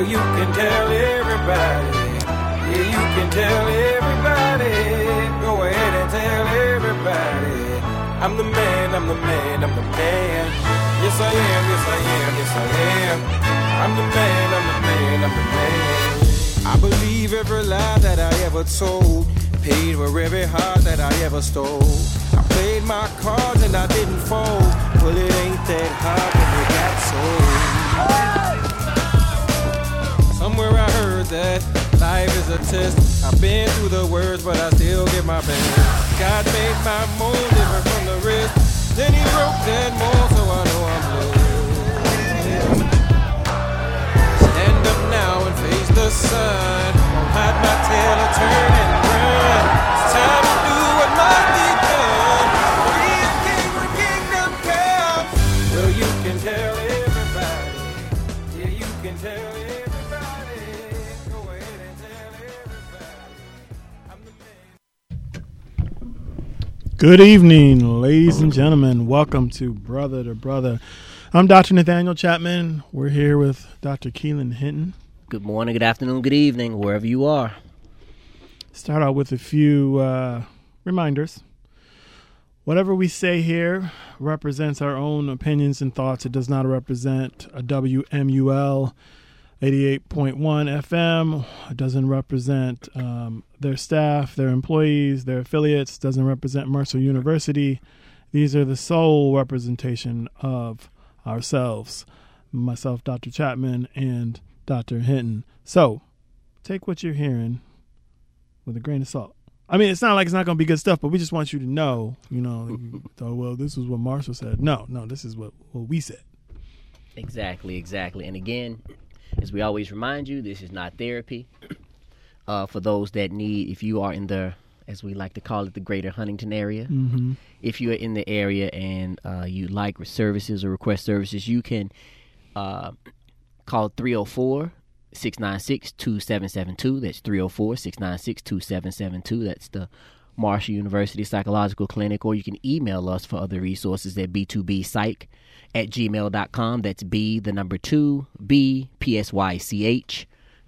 Well, you can tell everybody. Yeah, you can tell everybody. Go ahead and tell everybody. I'm the man, I'm the man, I'm the man. Yes, I am, yes, I am, yes, I am. I'm the man, I'm the man, I'm the man. I believe every lie that I ever told. Paid for every heart that I ever stole. I played my cards and I didn't fold. Well, it ain't that hard when you got sold. Somewhere I heard that life is a test. I've been through the worst, but I still give my best. God made my mold different from the rest. Then he broke that mold, so I know I'm blessed. Stand up now and face the sun. Won't hide my tail or turn and run. It's time to do what must be done. Be a king when kingdom comes. Well, you can tell everybody. Yeah, you can tell everybody. Go ahead and tell everybody. I'm the man. Good evening, ladies and gentlemen. Welcome to Brother to Brother. I'm Dr. Nathaniel Chapman. We're here with Dr. Keelan Hinton. Good morning, good afternoon, good evening, wherever you are. Start out with a few reminders. Whatever we say here represents our own opinions and thoughts. It does not represent a WMUL 88.1 FM. It doesn't represent their staff, their employees, their affiliates. It doesn't represent Mercer University. These are the sole representation of ourselves, myself, Dr. Chapman, and Dr. Hinton. So take what you're hearing with a grain of salt. I mean, it's not like it's not going to be good stuff, but we just want you to know, oh, well, this is what Marshall said. No, this is what we said. Exactly. And again, as we always remind you, this is not therapy. For those that need, if you are in the, as we like to call it, the greater Huntington area, if you are in the area and you like services or request services, you can call 304-696-2772. That's 304-696-2772. That's the Marshall University Psychological Clinic. Or you can email us for other resources at b2bpsych@gmail.com. That's B, the number 2, B, PSYCH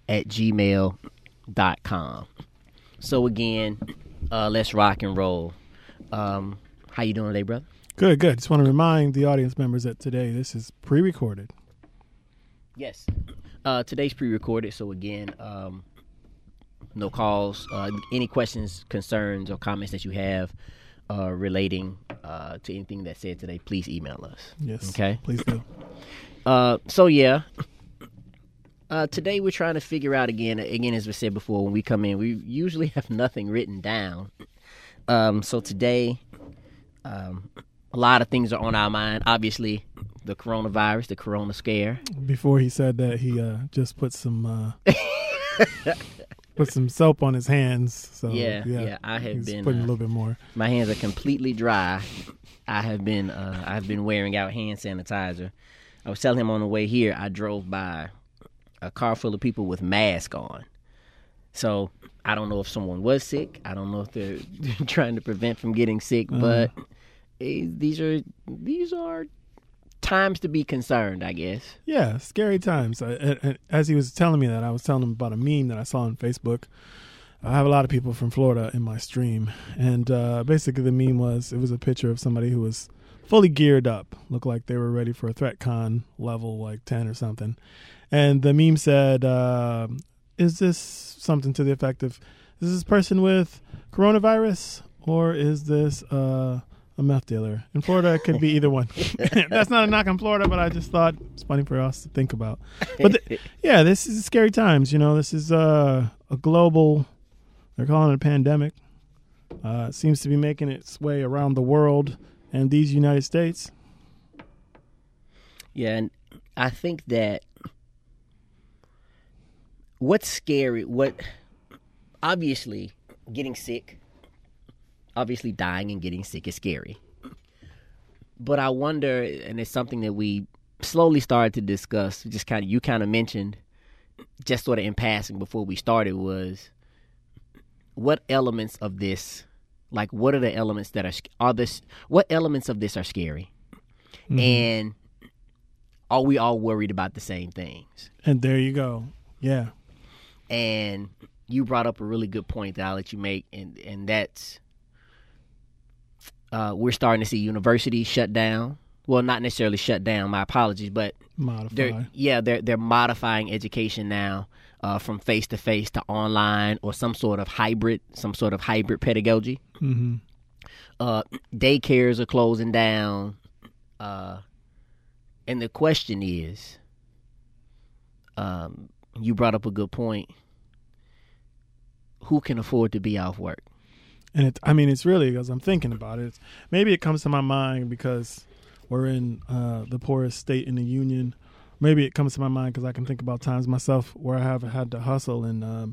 @gmail.com. So again, let's rock and roll. How you doing today, brother? Good. Just want to remind the audience members that today this is pre-recorded. Yes. Today's pre-recorded, so again, no calls. Any questions, concerns, or comments that you have relating to anything that's said today, please email us. Yes. Okay? Please do. Today we're trying to figure out, again, as we said before, when we come in, we usually have nothing written down. So today, a lot of things are on our mind. Obviously, the coronavirus, the corona scare. Before he said that, he just put some put some soap on his hands. So yeah. I have he's been putting a little bit more. My hands are completely dry. I've been wearing out hand sanitizer. I was telling him on the way here, I drove by a car full of people with masks on. So I don't know if someone was sick. I don't know if they're trying to prevent from getting sick, but these are times to be concerned, I guess. Yeah, scary times. As he was telling me that, I was telling him about a meme that I saw on Facebook. I have a lot of people from Florida in my stream, and basically the meme was a picture of somebody who was fully geared up, looked like they were ready for a ThreatCon level like 10 or something. And the meme said, is this something to the effect of, is this person with coronavirus, or is this a meth dealer? In Florida, it could be either one. That's not a knock on Florida, but I just thought it's funny for us to think about. But this is scary times. This is a global, they're calling it a pandemic. It seems to be making its way around the world and these United States. Yeah, and I think that what's scary, obviously getting sick, obviously dying and getting sick is scary. But I wonder, and it's something that we slowly started to discuss, you kind of mentioned, just sort of in passing before we started, was what elements of this, like what are the elements that what elements of this are scary? Mm-hmm. And are we all worried about the same things? And there you go. Yeah. And you brought up a really good point that I'll let you make, and that's we're starting to see universities shut down. Well, not necessarily shut down. My apologies, but they're modifying education now from face to face to online or some sort of hybrid pedagogy. Mm-hmm. Daycares are closing down, and the question is, you brought up a good point. Who can afford to be off work? And it's really, because I'm thinking about it. Maybe it comes to my mind because we're in the poorest state in the union. Maybe it comes to my mind because I can think about times myself where I have had to hustle. And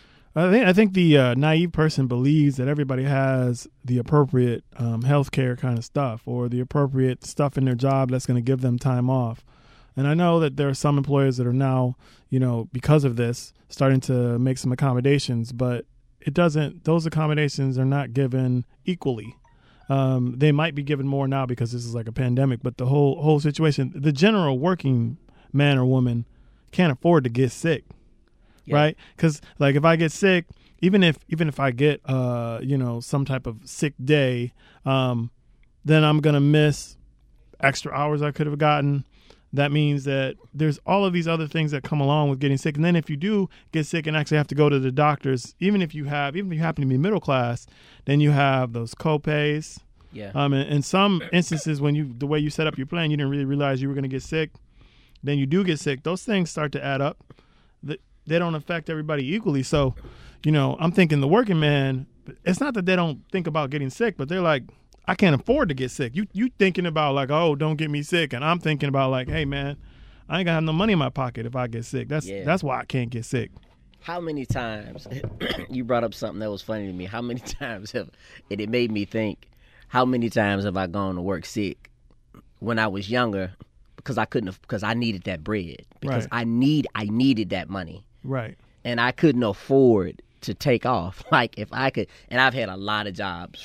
I think the naive person believes that everybody has the appropriate healthcare kind of stuff or the appropriate stuff in their job that's going to give them time off. And I know that there are some employers that are now, because of this, starting to make some accommodations, but those accommodations are not given equally. They might be given more now because this is like a pandemic, but the whole situation, the general working man or woman can't afford to get sick, right? Because like if I get sick, even if I get some type of sick day, then I'm gonna miss extra hours I could have gotten. That means that there's all of these other things that come along with getting sick. And then if you do get sick and actually have to go to the doctors, even if you happen to be middle class, then you have those co-pays. Yeah. In some instances, the way you set up your plan, you didn't really realize you were going to get sick. Then you do get sick. Those things start to add up. They don't affect everybody equally. So, I'm thinking the working man, it's not that they don't think about getting sick, but they're like, I can't afford to get sick. You thinking about like, oh, don't get me sick. And I'm thinking about like, hey, man, I ain't going to have no money in my pocket if I get sick. That's why I can't get sick. How many times, you brought up something that was funny to me. How many times it made me think, how many times have I gone to work sick when I was younger because I needed that bread. Because I needed that money. Right. And I couldn't afford to take off. Like if I could, and I've had a lot of jobs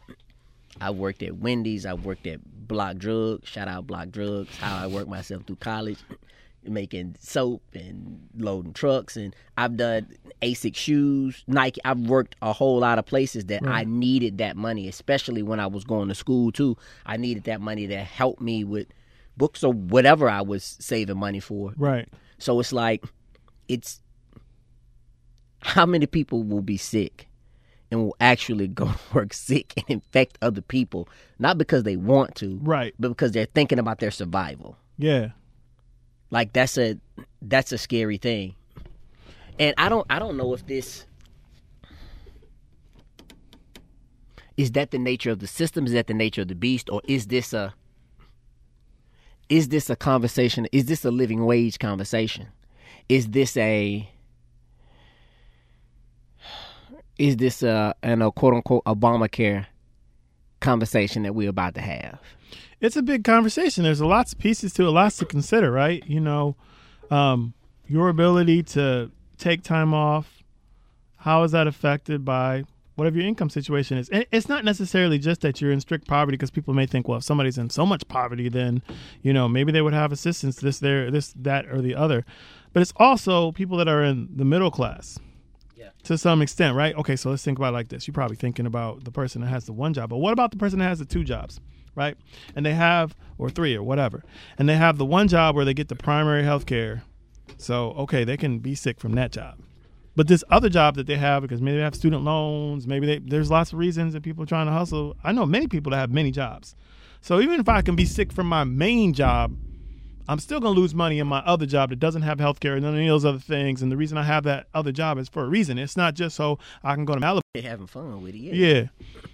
I worked at Wendy's. I worked at Block Drugs. Shout out Block Drugs. How I worked myself through college, making soap and loading trucks. And I've done ASIC shoes, Nike. I've worked a whole lot of places that I needed that money, especially when I was going to school too. I needed that money to help me with books or whatever I was saving money for. Right. So it's like, how many people will be sick and will actually go to work sick and infect other people, not because they want to, right, but because they're thinking about their survival. Yeah. Like that's a scary thing. And I don't know if this is that the nature of the system, is that the nature of the beast, or is this a conversation, is this a living wage conversation? Is this a quote unquote Obamacare conversation that we're about to have? It's a big conversation. There's lots of pieces to it, lots to consider, right? Your ability to take time off, how is that affected by whatever your income situation is? And it's not necessarily just that you're in strict poverty, because people may think, well, if somebody's in so much poverty, then, maybe they would have assistance, this, that, or the other. But it's also people that are in the middle class. To some extent, right? Okay, so let's think about it like this. You're probably thinking about the person that has the one job, but what about the person that has the two jobs, right? And they have, or three or whatever, and they have the one job where they get the primary health care. So, okay, they can be sick from that job. But this other job that they have, because maybe they have student loans, there's lots of reasons that people are trying to hustle. I know many people that have many jobs. So even if I can be sick from my main job, I'm still going to lose money in my other job that doesn't have health care and none of those other things. And the reason I have that other job is for a reason. It's not just so I can go to Malibu. They're having fun with it, yeah.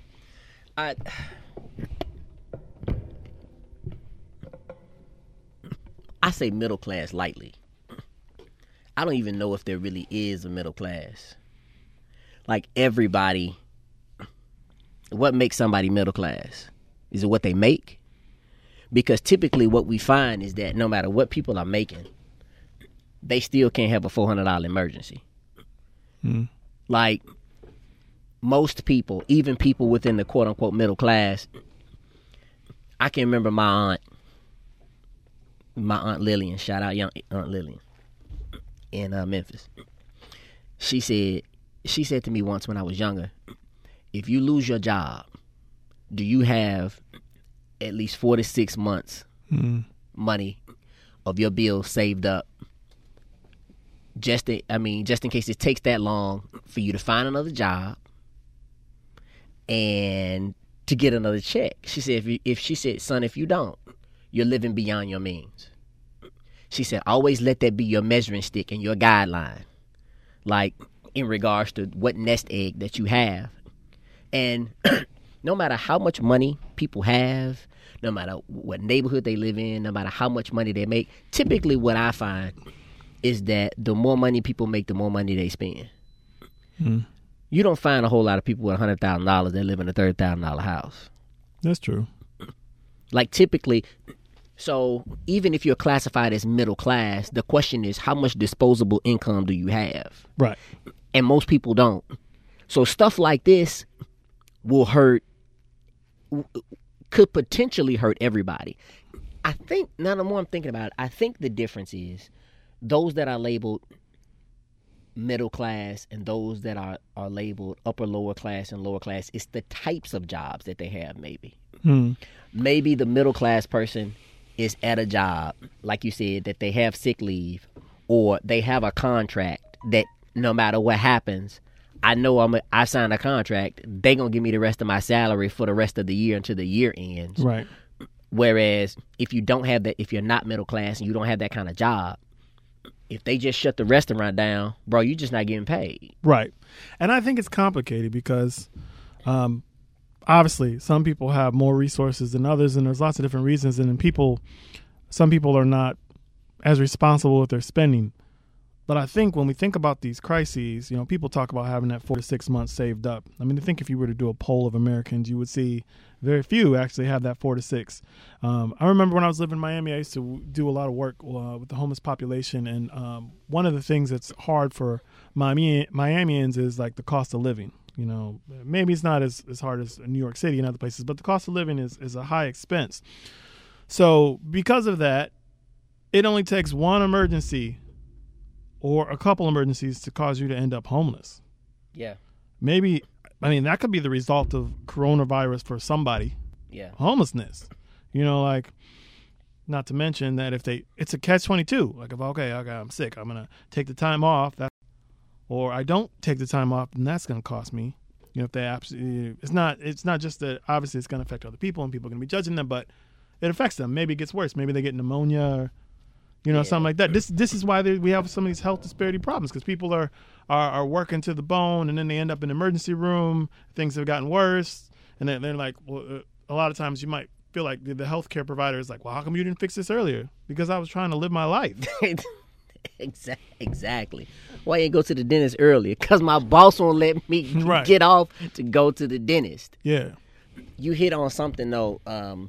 I say middle class lightly. I don't even know if there really is a middle class. Like everybody, what makes somebody middle class? Is it what they make? Because typically what we find is that no matter what people are making, they still can't have a $400 emergency. Like most people, even people within the quote unquote middle class, I can remember my aunt Lillian, shout out young Aunt Lillian. in Memphis. She said to me once when I was younger, if you lose your job, do you have at least 4 to 6 months money of your bills saved up? Just in case it takes that long for you to find another job and to get another check. She said, son, if you don't, you're living beyond your means. She said, always let that be your measuring stick and your guideline, like in regards to what nest egg that you have. And no matter how much money people have, no matter what neighborhood they live in, no matter how much money they make, typically what I find is that the more money people make, the more money they spend. You don't find a whole lot of people with $100,000 that live in a $30,000 house. That's true. Like typically, so even if you're classified as middle class, the question is how much disposable income do you have? Right. And most people don't. So stuff like this could potentially hurt everybody. I think, now the more I'm thinking about it, I think the difference is those that are labeled middle class and those that are labeled upper, lower class and lower class, it's the types of jobs that they have maybe. Maybe the middle class person is at a job, like you said, that they have sick leave or they have a contract that no matter what happens, I know I signed a contract, they going to give me the rest of my salary for the rest of the year until the year ends. Right. Whereas if you don't have that, if you're not middle class and you don't have that kind of job, if they just shut the restaurant down, bro, you're just not getting paid. Right. And I think it's complicated because obviously some people have more resources than others, and there's lots of different reasons. And then some people are not as responsible with their spending. But I think when we think about these crises, people talk about having that 4 to 6 months saved up. I mean, I think if you were to do a poll of Americans, you would see very few actually have that 4 to 6. I remember when I was living in Miami, I used to do a lot of work with the homeless population. And one of the things that's hard for Miamians is like the cost of living. Maybe it's not as hard as New York City and other places, but the cost of living is a high expense. So because of that, it only takes one emergency or a couple emergencies to cause you to end up homeless. Yeah. Maybe, that could be the result of coronavirus for somebody. Yeah. Homelessness. Not to mention that it's a catch-22. Like if, I'm sick, I'm going to take the time off. Or I don't take the time off, then that's going to cost me. If they absolutely, it's not just that obviously it's going to affect other people and people are going to be judging them, but it affects them. Maybe it gets worse. Maybe they get pneumonia or something like that. This is why we have some of these health disparity problems, because people are working to the bone and then they end up in the emergency room. Things have gotten worse. And then they're like, well, a lot of times you might feel like the healthcare provider is like, well, how come you didn't fix this earlier? Because I was trying to live my life. Exactly. Why you ain't go to the dentist earlier? Because my boss won't let me get off to go to the dentist. Yeah. You hit on something, though. Man,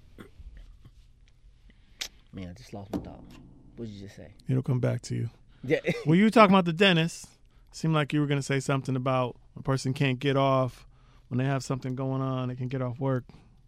I just lost my thought. What did you just say? It'll come back to you. Yeah. Well, you were talking about the dentist. Seemed like you were going to say something about a person can't get off when they have something going on. They can get off work.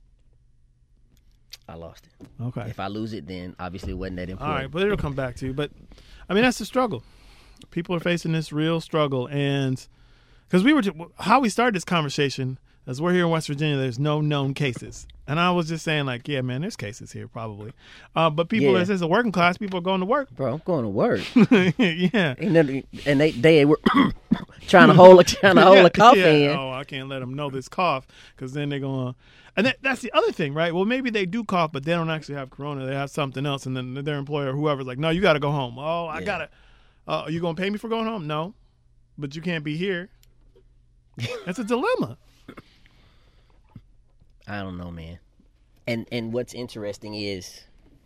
I lost it. Okay. If I lose it, then obviously it wasn't that important. All right, but it'll come back to you. But, that's the struggle. People are facing this real struggle. And because how we started this conversation, as we're here in West Virginia, there's no known cases. And I was just saying, like, yeah, man, there's cases here probably. But people, as a working class, people are going to work. Bro, I'm going to work. Yeah. And they were trying to hold a cough in. Oh, I can't let them know this cough because then they're going to. And that's the other thing, right? Well, maybe they do cough, but they don't actually have corona. They have something else. And then their employer or whoever's like, no, you got to go home. Oh, I got to. Are you going to pay me for going home? No. But you can't be here. That's a dilemma. I don't know, man. And what's interesting is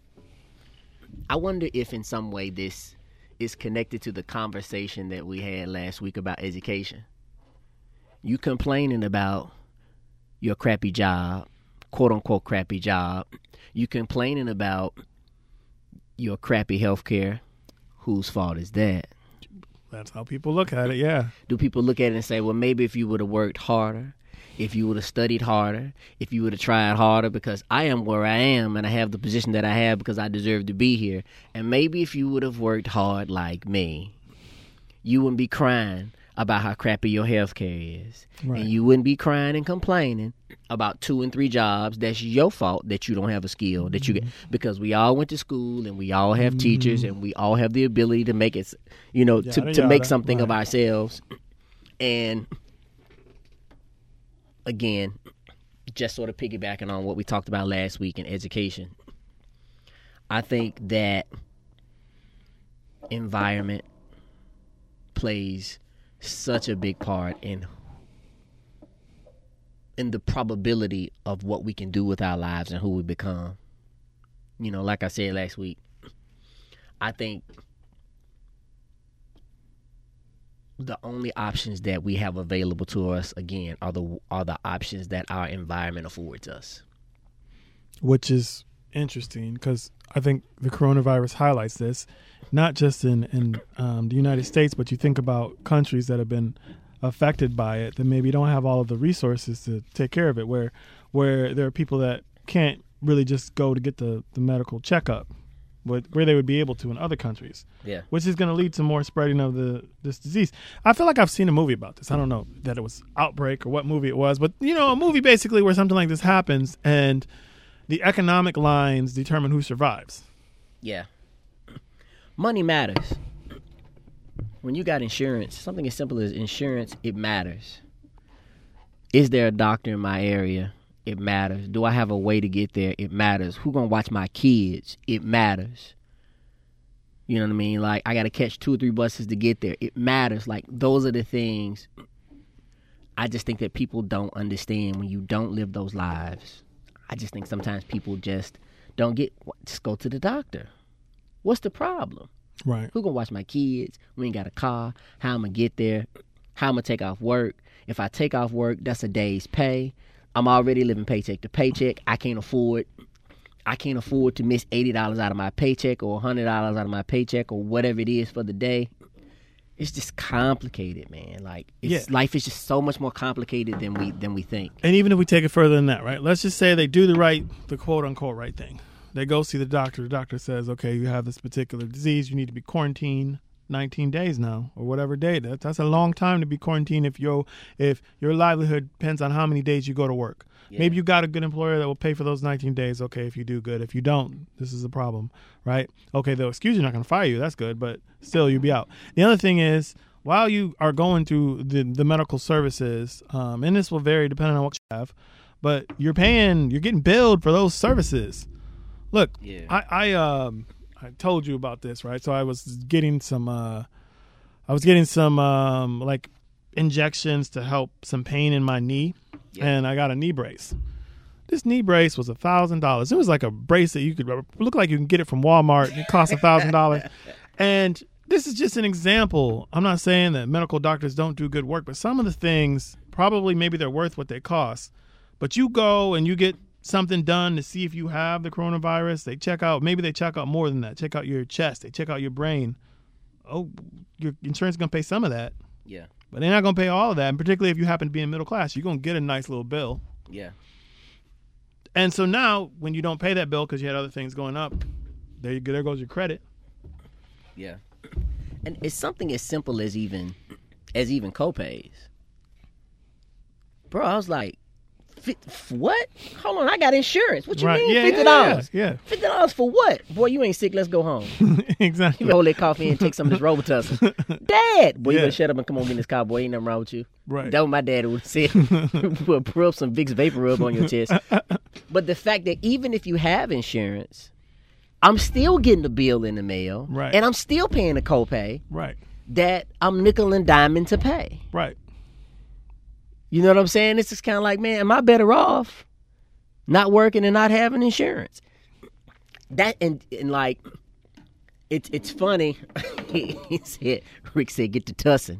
I wonder if in some way this is connected to the conversation that we had last week about education. You complaining about your crappy job, quote unquote crappy job. You complaining about your crappy health care. Whose fault is that? That's how people look at it, yeah. Do people look at it and say, well, maybe if you would have worked harder, if you would have studied harder, if you would have tried harder, because I am where I am and I have the position that I have because I deserve to be here. And maybe if you would have worked hard like me, you wouldn't be crying about how crappy your health care is. Right. And you wouldn't be crying and complaining about 2 and 3 jobs. That's your fault that you don't have a skill that you get, because we all went to school and we all have teachers and we all have the ability to make it, to make something of ourselves. And again, just sort of piggybacking on what we talked about last week in education, I think that environment plays such a big part in the probability of what we can do with our lives and who we become. Like I said last week, I think the only options that we have available to us, again, are the options that our environment affords us. Which is interesting, because I think the coronavirus highlights this, not just in the United States, but you think about countries that have been affected by it that maybe don't have all of the resources to take care of it, where there are people that can't really just go to get the medical checkup where they would be able to in other countries. Yeah. Which is going to lead to more spreading of this disease. I feel like I've seen a movie about this. I don't know that it was Outbreak or what movie it was, but a movie basically where something like this happens and the economic lines determine who survives. Yeah. Money matters. When you got insurance, something as simple as insurance, it matters. Is there a doctor in my area? It matters. Do I have a way to get there? It matters. Who gonna watch my kids? It matters. You know what I mean? Like, I gotta catch 2 or 3 buses to get there. It matters. Like, those are the things I just think that people don't understand when you don't live those lives. I just think sometimes people just don't get, just go to the doctor. What's the problem? Right. Who gonna watch my kids? We ain't got a car. How I'm gonna get there? How I'm gonna take off work? If I take off work, that's a day's pay. I'm already living paycheck to paycheck. I can't afford to miss $80 out of my paycheck or $100 out of my paycheck or whatever it is for the day. It's just complicated, man. Like, life is just so much more complicated than we think. And even if we take it further than that, right? Let's just say they do the quote unquote right thing. They go see the doctor. The doctor says, okay, you have this particular disease. You need to be quarantined 19 days now, or whatever day. That's a long time to be quarantined if your livelihood depends on how many days you go to work. Yeah. Maybe you got a good employer that will pay for those 19 days. Okay, if you do good. If you don't, this is a problem, right? Okay, they'll excuse you, not going to fire you. That's good, but still, you'll be out. The other thing is, while you are going through the medical services, and this will vary depending on what you have, but you're getting billed for those services. Look, yeah. I told you about this, right? So I was getting some like injections to help some pain in my knee, and I got a knee brace. This knee brace was $1,000. It was like a brace that you could look like you can get it from Walmart. It cost $1,000. And this is just an example. I'm not saying that medical doctors don't do good work, but some of the things probably maybe they're worth what they cost. But you go and you get something done to see if you have the coronavirus. They check out more than that. Check out your chest. They check out your brain. Oh, your insurance is going to pay some of that. Yeah. But they're not going to pay all of that. And particularly if you happen to be in middle class, you're going to get a nice little bill. Yeah. And so now when you don't pay that bill because you had other things going up, there goes your credit. Yeah. And it's something as simple as even copays. Bro, I was like, what? Hold on, I got insurance. What you mean? $50? Yeah. $50 for what? Boy, you ain't sick. Let's go home. Exactly. You hold that coffee and take some of this Robitussin. Dad, boy, you better shut up and come on get in this car, boy. Ain't nothing wrong with you. Right. That what my dad would say. Rub some Vicks Vapor Rub on your chest. But the fact that even if you have insurance, I'm still getting the bill in the mail. Right. And I'm still paying the copay. Right. That I'm nickel and diming to pay. Right. You know what I'm saying? It's just kind of like, man, am I better off not working and not having insurance? That and like, it's funny. Rick said, get to tussing.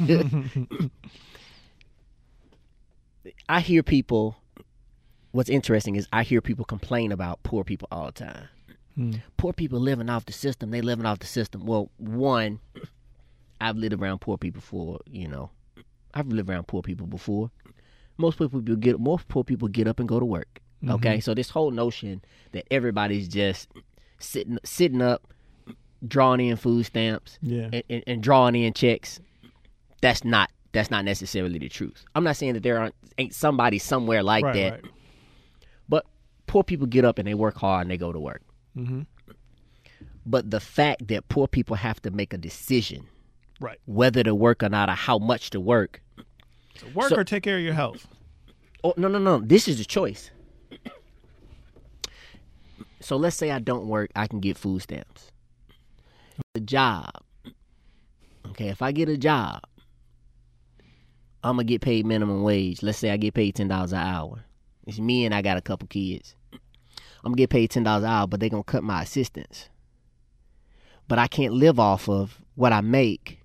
I hear people. What's interesting is I hear people complain about poor people all the time. Poor people living off the system. They living off the system. Well, one, I've lived around poor people I've lived around poor people before. Most poor people get up and go to work. Okay, so this whole notion that everybody's just sitting up drawing in food stamps Yeah. and drawing in checks, that's not necessarily the truth. I'm not saying that there ain't somebody somewhere like Right, that, right. but poor people get up and they work hard and they go to work. Mm-hmm. But the fact that poor people have to make a decision Right. whether to work or not, or how much to work. So work or take care of your health. Oh, no. This is a choice. So let's say I don't work, I can get food stamps. The job. Okay, if I get a job, I'm going to get paid minimum wage. Let's say I get paid $10 an hour. It's me and I got a couple kids. I'm going to get paid $10 an hour, but they're going to cut my assistance. But I can't live off of what I make.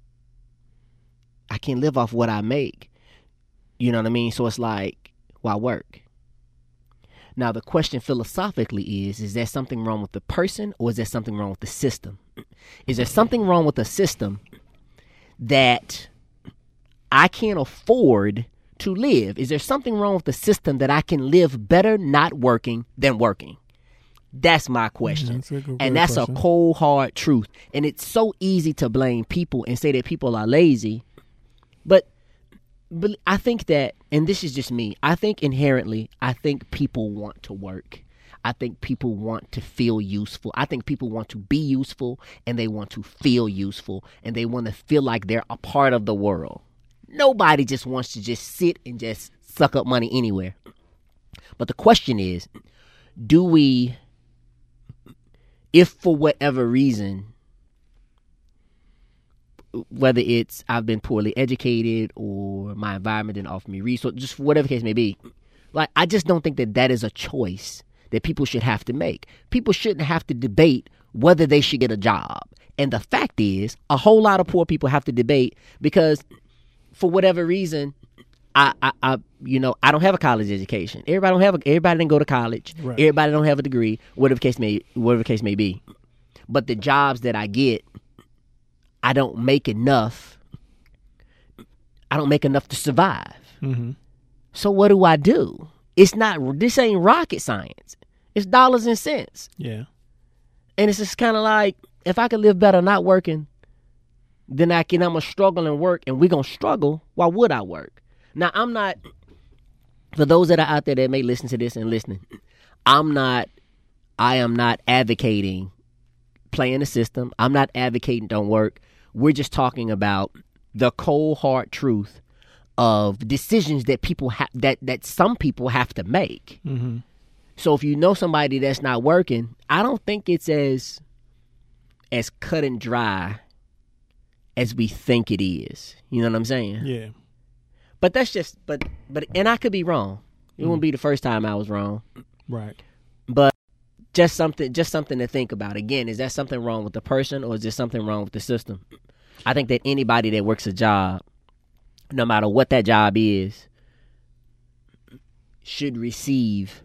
I can't live off what I make. You know what I mean? So it's like, why work? Now, the question philosophically is there something wrong with the person, or is there something wrong with the system? Is there something wrong with the system that I can't afford to live? Is there something wrong with the system that I can live better not working than working? That's my question. And that's a cold, hard truth. And it's so easy to blame people and say that people are lazy. But I think that, and this is just me, I think inherently, I think people want to work. I think people want to feel useful. I think people want to be useful, and they want to feel useful, and they want to feel like they're a part of the world. Nobody just wants to just sit and just suck up money anywhere. But the question is, do we, if for whatever reason, whether it's I've been poorly educated or my environment didn't offer me resources, just whatever the case may be, like, I just don't think that that is a choice that people should have to make. People shouldn't have to debate whether they should get a job. And the fact is, a whole lot of poor people have to debate because for whatever reason, I don't have a college education. Everybody didn't go to college. Right. Everybody don't have a degree, whatever the case may be. But the jobs that I get, I don't make enough to survive. Mm-hmm. So what do? This ain't rocket science. It's dollars and cents. Yeah. And it's just kind of like, if I could live better not working, then I'm going to struggle and work, and we're going to struggle. Why would I work? Now, for those that are out there that may listen to this and listening, I am not advocating playing the system. I'm not advocating don't work. We're just talking about the cold, hard truth of decisions that people that some people have to make. Mm-hmm. So if you know somebody that's not working, I don't think it's as cut and dry as we think it is. You know what I'm saying? Yeah. But that's just and I could be wrong. It won't be the first time I was wrong. Right. But just something to think about. Again, is that something wrong with the person, or is there something wrong with the system? I think that anybody that works a job, no matter what that job is, should receive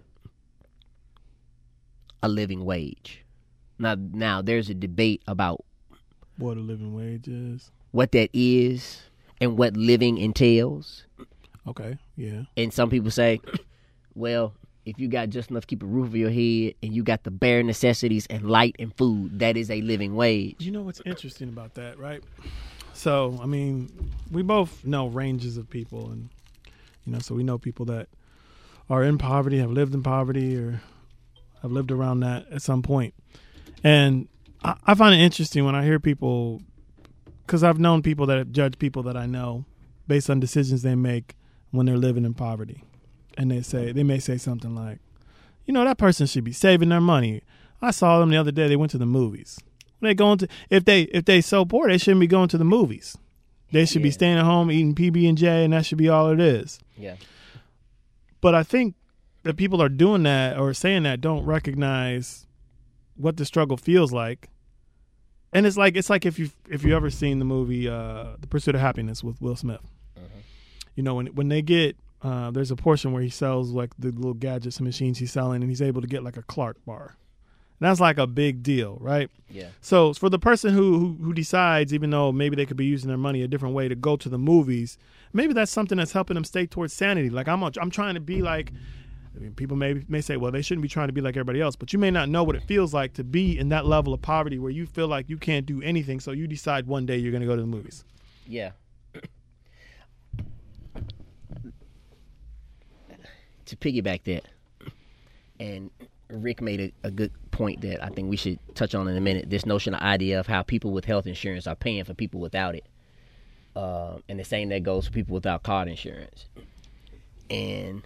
a living wage. Now there's a debate about what a living wage is, what that is, and what living entails. Okay, yeah. And some people say, well, if you got just enough to keep a roof over your head and you got the bare necessities and light and food, that is a living wage. You know what's interesting about that, right? So, I mean, we both know ranges of people, and, so we know people that are in poverty, have lived in poverty, or have lived around that at some point. And I find it interesting when I hear people, because I've known people that judge people that I know based on decisions they make when they're living in poverty. And they may say something like, that person should be saving their money. I saw them the other day. They went to the movies. If they so poor, they shouldn't be going to the movies. They should be staying at home eating PB&J, and that should be all it is. Yeah. But I think that people are doing that or saying that don't recognize what the struggle feels like. And it's like if you ever seen the movie The Pursuit of Happiness with Will Smith. Uh-huh. When they get there's a portion where he sells like the little gadgets and machines he's selling, and he's able to get like a Clark bar. And that's like a big deal, right? Yeah. So for the person who decides, even though maybe they could be using their money a different way to go to the movies, maybe that's something that's helping them stay towards sanity. Like I'm trying to be like, I mean, people may say, well, they shouldn't be trying to be like everybody else, but you may not know what it feels like to be in that level of poverty where you feel like you can't do anything, so you decide one day you're going to go to the movies. Yeah. To piggyback that, and Rick made a good point that I think we should touch on in a minute, this notion of idea of how people with health insurance are paying for people without it. And the same that goes for people without card insurance. And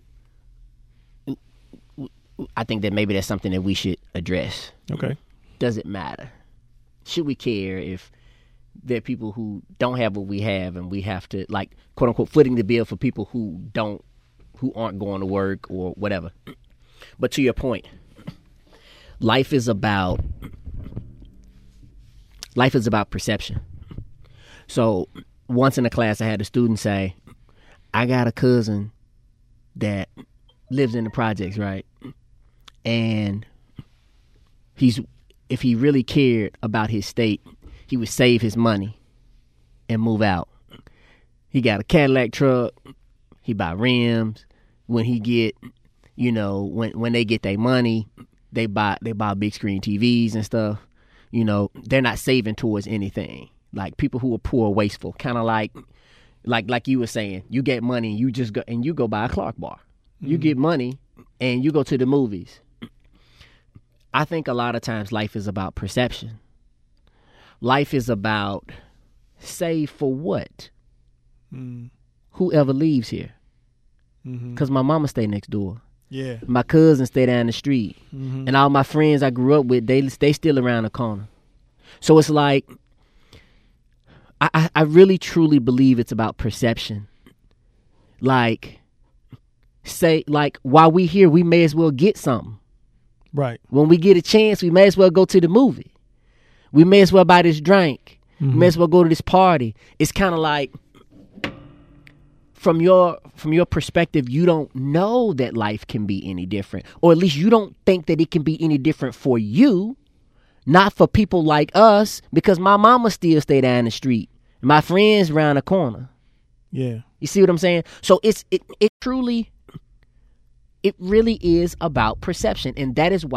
I think that maybe that's something that we should address. Okay. Does it matter? Should we care if there are people who don't have what we have and we have to, like, quote unquote, footing the bill for people who aren't going to work or whatever? But to your point, life is about perception. So once in a class, I had a student say, I got a cousin that lives in the projects, right? And if he really cared about his state, he would save his money and move out. He got a Cadillac truck. He buy rims. When he get, when they get their money, they buy big screen TVs and stuff. They're not saving towards anything. Like people who are poor or wasteful, kind of like you were saying, you get money, you go buy a Clark bar. You get money and you go to the movies. I think a lot of times life is about perception. Life is about save for what? Whoever leaves here. Because my mama stay next door. Yeah. My cousins stay down the street. And all my friends I grew up with, they still around the corner. So it's like, I really truly believe it's about perception. Like, while we here, we may as well get something. Right. When we get a chance, we may as well go to the movie. We may as well buy this drink. We may as well go to this party. It's kind of like, from your perspective, you don't know that life can be any different. Or at least you don't think that it can be any different for you. Not for people like us, because my mama still stay down the street. My friends around the corner. Yeah. You see what I'm saying? So it really is about perception. And that is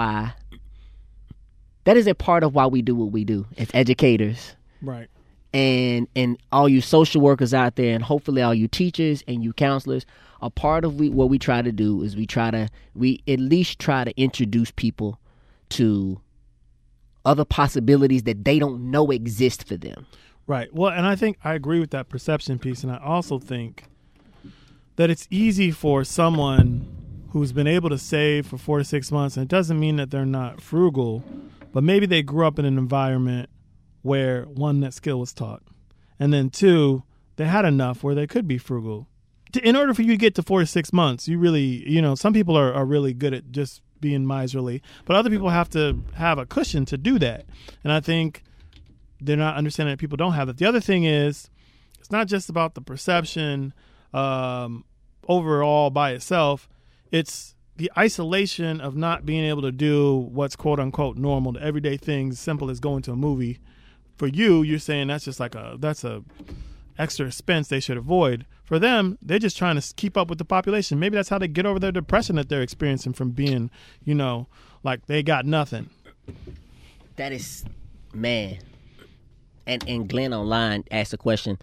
a part of why we do what we do as educators. Right. And all you social workers out there, and hopefully all you teachers and you counselors, a part of what we try to do is we at least try to introduce people to other possibilities that they don't know exist for them. Right. Well, and I think I agree with that perception piece. And I also think that it's easy for someone who's been able to save for 4 to 6 months, and it doesn't mean that they're not frugal, but maybe they grew up in an environment where, one, that skill was taught, and then two, they had enough where they could be frugal. In order for you to get to 4 to 6 months, you really, some people are really good at just being miserly, but other people have to have a cushion to do that. And I think they're not understanding that people don't have that. The other thing is, it's not just about the perception overall by itself. It's the isolation of not being able to do what's quote unquote normal, the everyday things, simple as going to a movie. For you, you're saying that's just that's a extra expense they should avoid. For them, they're just trying to keep up with the population. Maybe that's how they get over their depression that they're experiencing from being, like they got nothing. That is, man. And Glenn online asked a question,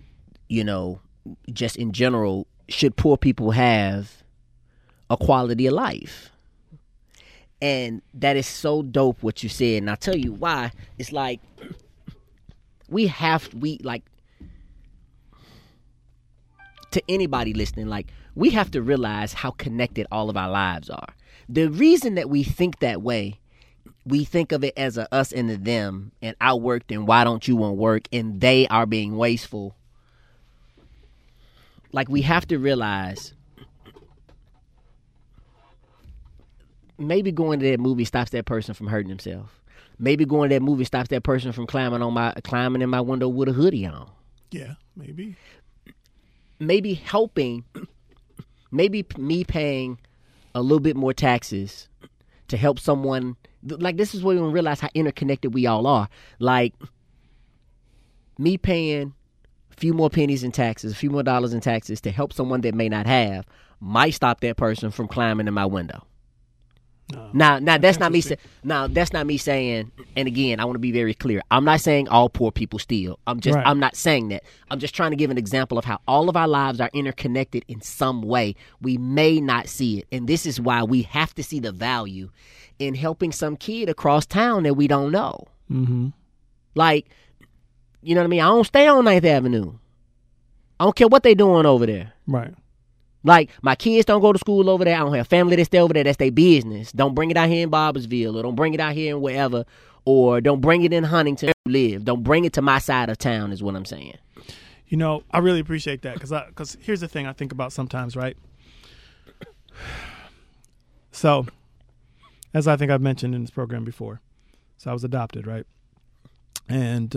just in general, should poor people have a quality of life? And that is so dope what you said. And I'll tell you why. It's like, to anybody listening, like, we have to realize how connected all of our lives are. The reason that we think that way, we think of it as a us and a them, and I worked and why don't you want work, and they are being wasteful. Like, we have to realize maybe going to that movie stops that person from hurting himself. Maybe going to that movie stops that person from climbing in my window with a hoodie on. Yeah, maybe. Maybe helping, maybe me paying a little bit more taxes to help someone. Like, this is where we realize how interconnected we all are. Like, me paying a few more pennies in taxes, a few more dollars in taxes to help someone that may not have, might stop that person from climbing in my window. Now that's not me. That's not me saying. And again, I want to be very clear. I'm not saying all poor people steal. I'm not saying that. I'm just trying to give an example of how all of our lives are interconnected in some way. We may not see it, and this is why we have to see the value in helping some kid across town that we don't know. Mm-hmm. Like, you know what I mean? I don't stay on 9th Avenue. I don't care what they doing over there. Right. Like, my kids don't go to school over there. I don't have family that stay over there. That's their business. Don't bring it out here in Barbersville, or don't bring it out here in wherever, or don't bring it in Huntington where you live. Don't bring it to my side of town is what I'm saying. You know, I really appreciate that because here's the thing I think about sometimes, right? So, as I think I've mentioned in this program before, so I was adopted, right? And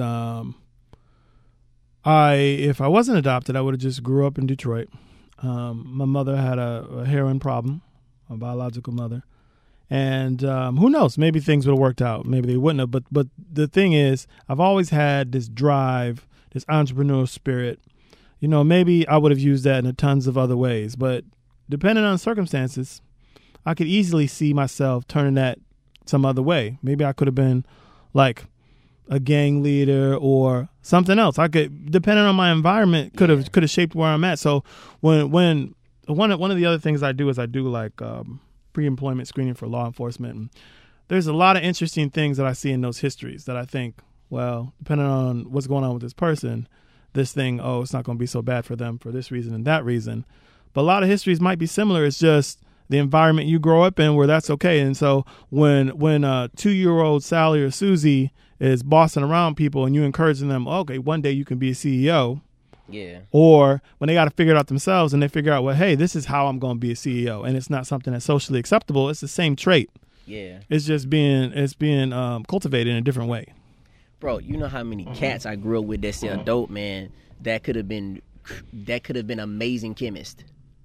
if I wasn't adopted, I would have just grew up in Detroit. My mother had a heroin problem, my biological mother. And who knows, maybe things would have worked out. Maybe they wouldn't have. But the thing is, I've always had this drive, this entrepreneurial spirit. You know, maybe I would have used that in tons of other ways. But depending on circumstances, I could easily see myself turning that some other way. Maybe I could have been like a gang leader or something else. I could, depending on my environment, could have shaped where I'm at. So when one of the other things I do is I do like pre-employment screening for law enforcement. And there's a lot of interesting things that I see in those histories that I think, well, depending on what's going on with this person, this thing, it's not going to be so bad for them for this reason and that reason. But a lot of histories might be similar. It's just the environment you grow up in where that's okay. And so when 2-year-old Sally or Susie is bossing around people and you encouraging them, okay, one day you can be a CEO. Yeah. Or when they got to figure it out themselves and they figure out, well, hey, this is how I'm going to be a CEO, and it's not something that's socially acceptable. It's the same trait. Yeah. It's just being cultivated in a different way. Bro, you know how many cats I grew up with that sell dope, man, that could have been amazing chemists.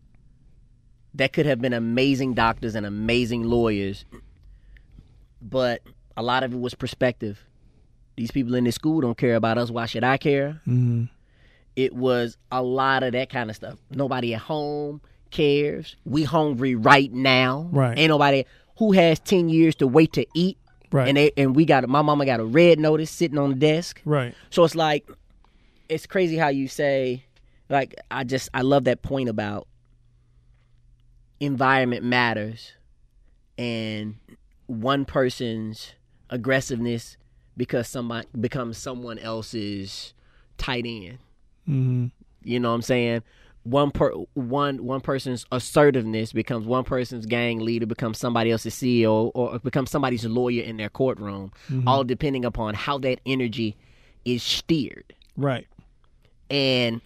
That could have been amazing doctors and amazing lawyers. But a lot of it was perspective. These people in this school don't care about us. Why should I care? Mm-hmm. It was a lot of that kind of stuff. Nobody at home cares. We hungry right now. Right. Ain't nobody who has 10 years to wait to eat. Right. And my mama got a red notice sitting on the desk. Right. So it's like, it's crazy how you say, like, I love that point about environment matters, and one person's aggressiveness becomes someone else's tight end. Mm-hmm. You know what I'm saying? One person's assertiveness becomes one person's gang leader, becomes somebody else's CEO, or becomes somebody's lawyer in their courtroom, all depending upon how that energy is steered. Right. And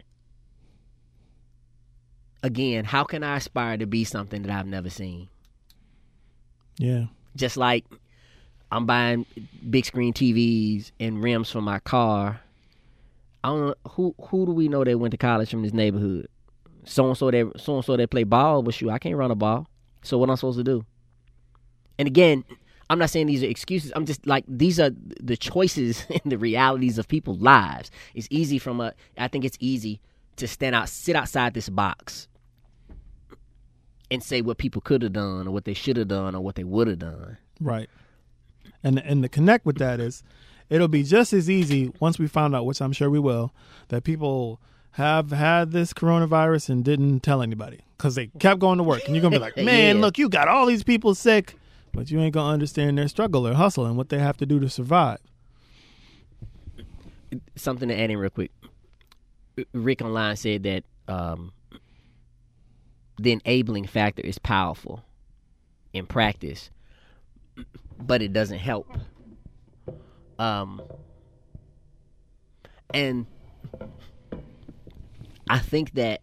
again, how can I aspire to be something that I've never seen? Yeah. Just like I'm buying big screen TVs and rims for my car. I don't know who do we know that went to college from this neighborhood? So and so that play ball, but shoot, I can't run a ball. So what am I supposed to do? And again, I'm not saying these are excuses. I'm just like, these are the choices and the realities of people's lives. I think it's easy to sit outside this box and say what people could have done or what they should have done or what they would have done. Right. And to connect with that is, it'll be just as easy once we found out, which I'm sure we will, that people have had this coronavirus and didn't tell anybody because they kept going to work. And you're going to be like, man, look, you got all these people sick, but you ain't going to understand their struggle or hustle and what they have to do to survive. Something to add in real quick. Rick Online said that the enabling factor is powerful in practice, but it doesn't help. And I think that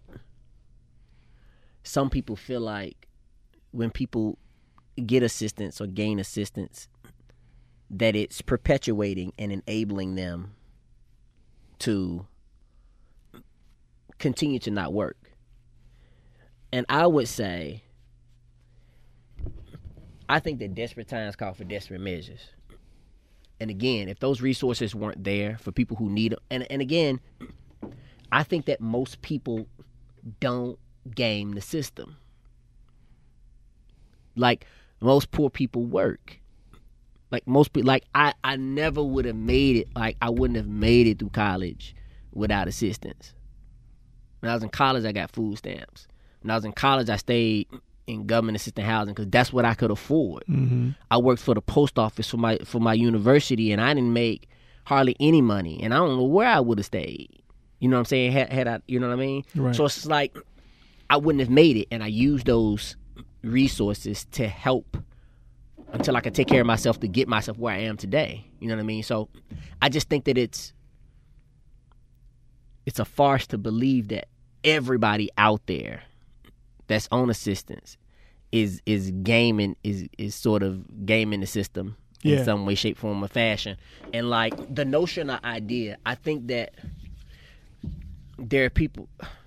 some people feel like when people get assistance or gain assistance, that it's perpetuating and enabling them to continue to not work. And I would say, I think that desperate times call for desperate measures. And again, if those resources weren't there for people who need them, and again, I think that most people don't game the system. Like, most poor people work. Like, most people, like, I never would have made it. Like, I wouldn't have made it through college without assistance. When I was in college, I got food stamps. When I was in college, I stayed in government assistant housing because that's what I could afford. Mm-hmm. I worked for the post office for my university, and I didn't make hardly any money, and I don't know where I would have stayed. You know what I'm saying? Had I, you know what I mean? Right. So it's like I wouldn't have made it, and I used those resources to help until I could take care of myself to get myself where I am today. You know what I mean? So I just think that it's a farce to believe that everybody out there that's on assistance is gaming is sort of gaming the system in some way, shape, form, or fashion. And like the notion or idea, I think that there are people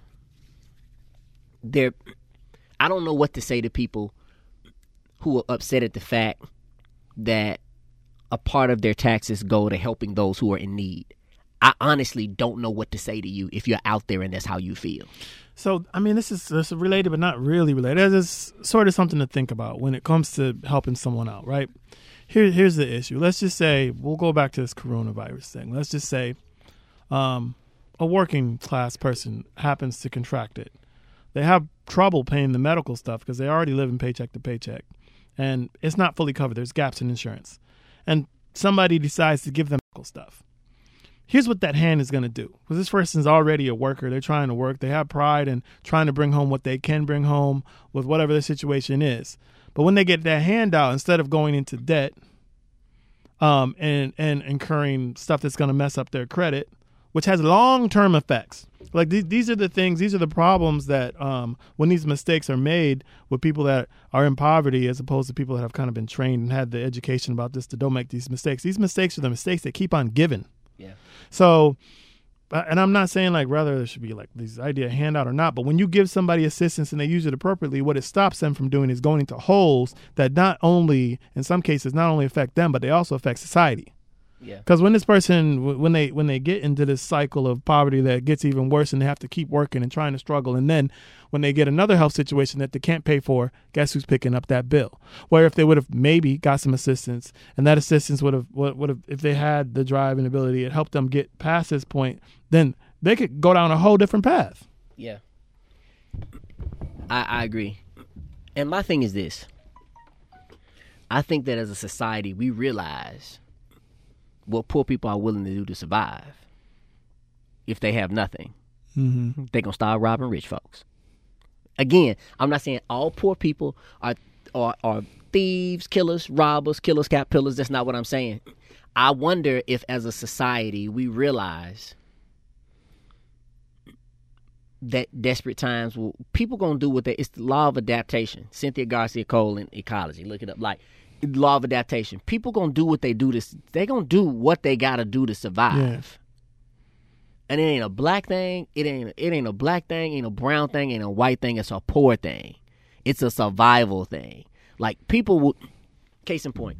I don't know what to say to people who are upset at the fact that a part of their taxes go to helping those who are in need. I honestly don't know what to say to you if you're out there and that's how you feel. So, I mean, this is related, but not really related. It's sort of something to think about when it comes to helping someone out, right? Here's the issue. Let's just say, we'll go back to this coronavirus thing. Let's just say a working class person happens to contract it. They have trouble paying the medical stuff because they already live in paycheck to paycheck. And it's not fully covered. There's gaps in insurance. And somebody decides to give them medical stuff. Here's what that hand is going to do. Because this person's already a worker. They're trying to work. They have pride in trying to bring home what they can bring home with whatever their situation is. But when they get that handout, instead of going into debt and incurring stuff that's going to mess up their credit, which has long-term effects. Like these are the things, these are the problems that when these mistakes are made with people that are in poverty as opposed to people that have kind of been trained and had the education about this to don't make these mistakes. These mistakes are the mistakes that keep on giving. Yeah. So, and I'm not saying like whether there should be like this idea of handout or not, but when you give somebody assistance and they use it appropriately, what it stops them from doing is going into holes that not only, in some cases, not only affect them, but they also affect society. Yeah. Because when this person, when they get into this cycle of poverty that gets even worse and they have to keep working and trying to struggle, and then when they get another health situation that they can't pay for, guess who's picking up that bill? Where if they would have maybe got some assistance, and that assistance would have, if they had the drive and ability, it helped them get past this point, then they could go down a whole different path. Yeah. I agree. And my thing is this. I think that as a society, we realize what poor people are willing to do to survive. If they have nothing, Mm-hmm. they're going to start robbing rich folks. Again, I'm not saying all poor people are thieves, killers, robbers, killers, cat pillars. That's not what I'm saying. I wonder if as a society we realize that desperate times, people going to do what it's the law of adaptation. Cynthia Garcia Cole in Ecology. Look it up. Like, law of adaptation. People going to do what they do. They going to do what they got to do to survive. Yeah. And it ain't a black thing. It ain't a black thing. Ain't a brown thing. Ain't a white thing. It's a poor thing. It's a survival thing. Like, people would. Case in point.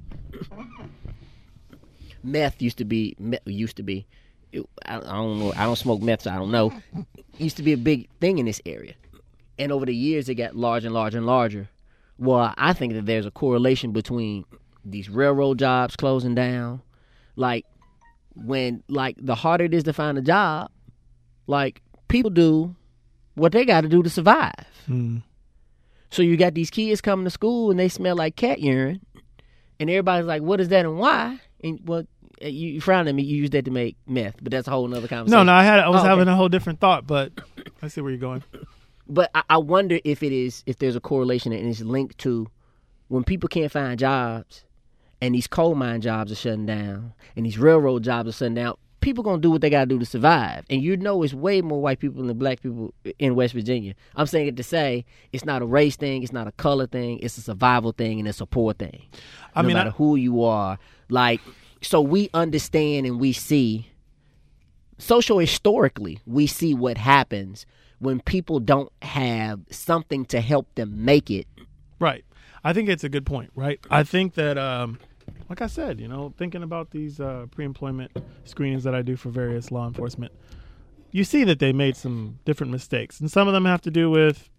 Meth used to be. I don't know. I don't smoke meth, so I don't know. It used to be a big thing in this area, and over the years it got larger and larger and larger. Well, I think that there's a correlation between these railroad jobs closing down, like when the harder it is to find a job, like people do what they got to do to survive. Mm. So you got these kids coming to school and they smell like cat urine, and everybody's like, "What is that and why?" And well, you frown at me. You use that to make meth, but that's a whole nother conversation. No, I was having a whole different thought, but I see where you're going. But I wonder if there's a correlation and it's linked to when people can't find jobs and these coal mine jobs are shutting down and these railroad jobs are shutting down, people going to do what they got to do to survive. And you know it's way more white people than black people in West Virginia. I'm saying it to say it's not a race thing, it's not a color thing, it's a survival thing, and it's a poor thing. No matter who you are. Like, so we understand and we see, socio-historically, we see what happens when people don't have something to help them make it. Right. I think it's a good point, right? I think that, like I said, thinking about these pre-employment screenings that I do for various law enforcement, you see that they made some different mistakes. And some of them have to do with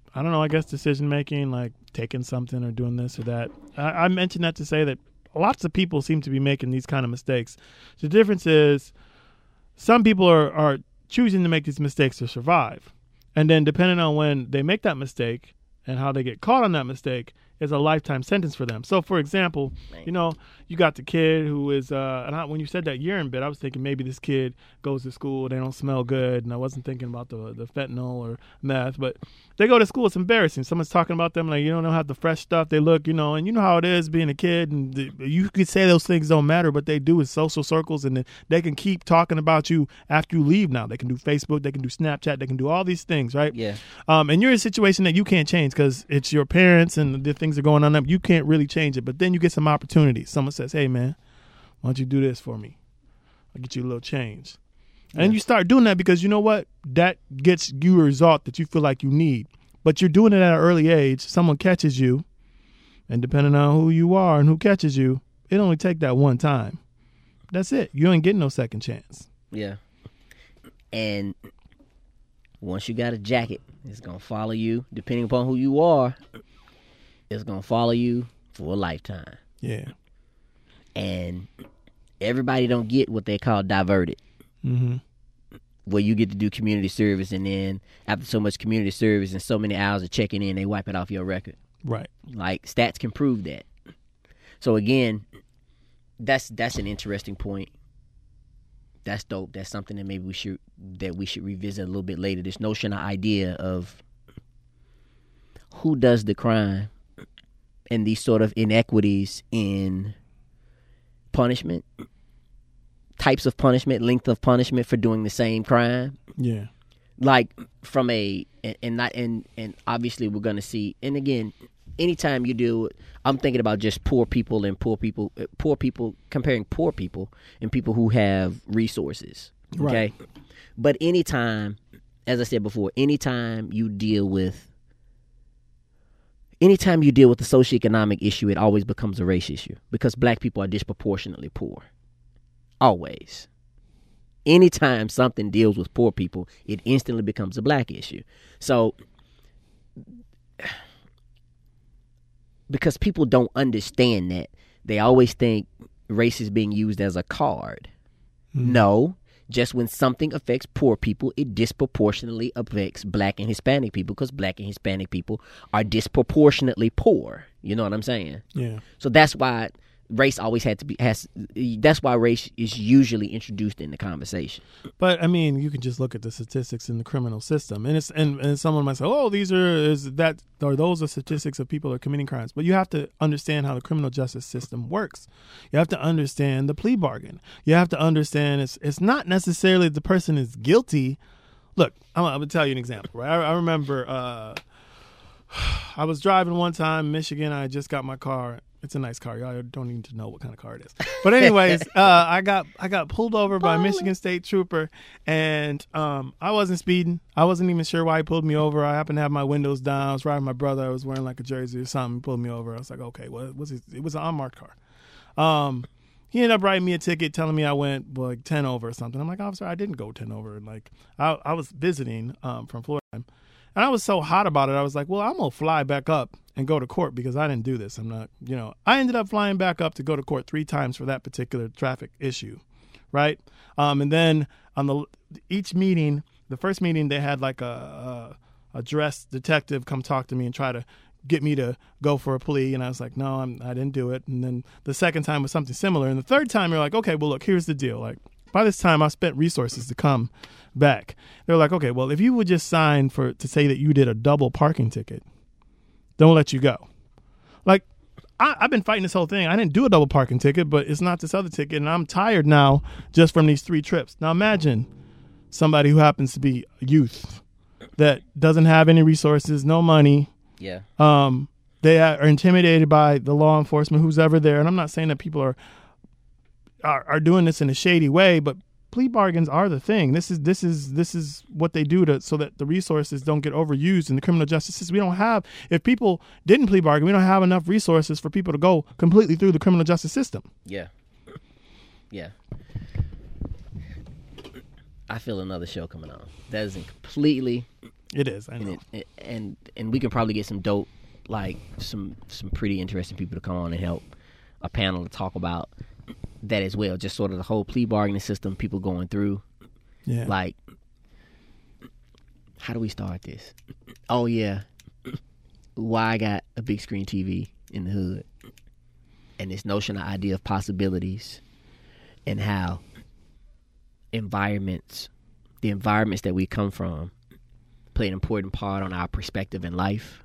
I don't know, I guess decision making, like taking something or doing this or that. I mentioned that to say that lots of people seem to be making these kind of mistakes. The difference is some people are choosing to make these mistakes to survive. And then depending on when they make that mistake and how they get caught on that mistake is a lifetime sentence for them. So, for example, you know, you got the kid who is, when you said that urine bit, I was thinking maybe this kid goes to school, they don't smell good, and I wasn't thinking about the fentanyl or meth, but they go to school, it's embarrassing. Someone's talking about them like, you don't have the fresh stuff, they look, you know, and you know how it is being a kid, and you could say those things don't matter, but they do in social circles, and they can keep talking about you after you leave now. They can do Facebook, they can do Snapchat, they can do all these things, right? Yeah. And you're in a situation that you can't change because it's your parents and the things are going on. You can't really change it. But then you get some opportunities. Someone says, hey, man, why don't you do this for me? I'll get you a little change. Yeah. And you start doing that because you know what? That gets you a result that you feel like you need. But you're doing it at an early age. Someone catches you. And depending on who you are and who catches you, it only take that one time. That's it. You ain't getting no second chance. Yeah. And once you got a jacket, it's going to follow you. Depending upon who you are, it's going to follow you for a lifetime. Yeah. And everybody don't get what they call diverted. Mm-hmm. Where you get to do community service, and then after so much community service and so many hours of checking in, they wipe it off your record. Right. Like, stats can prove that. So, again, that's an interesting point. That's dope. That's something that maybe we should revisit a little bit later. This notion or idea of who does the crime and these sort of inequities in punishment, types of punishment, length of punishment for doing the same crime. Yeah. Like from and obviously we're going to see, and again, anytime you do, I'm thinking about just poor people, comparing poor people and people who have resources. Okay. Right. But anytime, as I said before, anytime you deal with the socioeconomic issue, it always becomes a race issue because black people are disproportionately poor. Always. Anytime something deals with poor people, it instantly becomes a black issue. So, because people don't understand that, they always think race is being used as a card. Mm-hmm. No. Just when something affects poor people, it disproportionately affects black and Hispanic people because black and Hispanic people are disproportionately poor. You know what I'm saying? Yeah. So that's why race always that's why race is usually introduced in the conversation. But I mean, you can just look at the statistics in the criminal system, and someone might say, "Oh, those are statistics of people who are committing crimes." But you have to understand how the criminal justice system works. You have to understand the plea bargain. You have to understand it's not necessarily the person is guilty. Look, I'm gonna tell you an example. Right? I remember I was driving one time in Michigan. I just got my car. It's a nice car. Y'all don't need to know what kind of car it is. But anyways, I got pulled over by a Michigan State trooper, and I wasn't speeding. I wasn't even sure why he pulled me over. I happened to have my windows down. I was riding with my brother. I was wearing like a jersey or something. He pulled me over. I was like, okay, well, it was an unmarked car. He ended up writing me a ticket telling me I went like 10 over or something. I'm like, officer, I didn't go 10 over. Like I was visiting from Florida. And I was so hot about it, I was like, well, I'm going to fly back up and go to court because I didn't do this. I'm not, I ended up flying back up to go to court 3 times for that particular traffic issue, right? And then on each meeting, the first meeting, they had like a dressed detective come talk to me and try to get me to go for a plea. And I was like, no, I didn't do it. And then the second time was something similar. And the third time, you're like, okay, well, look, here's the deal. Like, by this time, I spent resources to come back. They're like, okay, well, if you would just sign to say that you did a double parking ticket, don't let you go. Like, I've been fighting this whole thing. I didn't do a double parking ticket, but it's not this other ticket, and I'm tired now just from these 3 trips. Now imagine somebody who happens to be youth that doesn't have any resources, no money. Yeah. They are intimidated by the law enforcement, who's ever there. And I'm not saying that people are doing this in a shady way, but plea bargains are the thing. This is what they do so that the resources don't get overused in the criminal justice system. We don't have, if people didn't plea bargain, we don't have enough resources for people to go completely through the criminal justice system. Yeah. Yeah. I feel another show coming on. That is completely It is. I know. And we can probably get some dope, like some pretty interesting people to come on and help a panel to talk about that as well. Just sort of the whole plea bargaining system, people going through. Yeah. Like, how do we start this? Oh yeah, why I got a big screen TV in the hood, and this notion, idea of possibilities, and how the environments that we come from play an important part on our perspective in life,